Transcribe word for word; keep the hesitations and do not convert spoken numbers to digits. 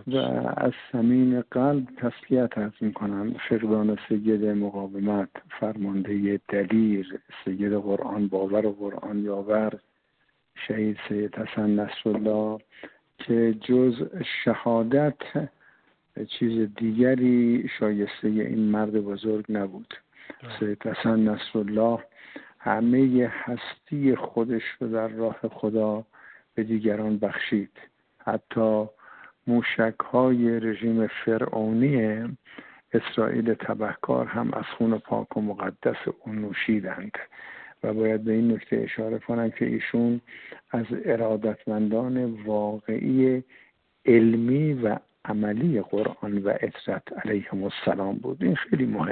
و از صمیم قلب تسلیت عرض میکنم فقدان سید مقاومت، فرمانده دلیر، سید قرآن باور و قرآن یاور، شهید سید حسن نصرالله، که جز شهادت چیز دیگری شایسته این مرد بزرگ نبود. سید حسن نصرالله همه هستی خودش رو در راه خدا به دیگران بخشید. حتی موشک‌های رژیم فرعونی اسرائیل تبهکار هم از خون پاک و مقدس او نوشیدند و باید به این نکته اشاره کنم که ایشون از ارادتمندان واقعی علمی و عملی قرآن و اطرت علیهم السلام بود. این خیلی مهم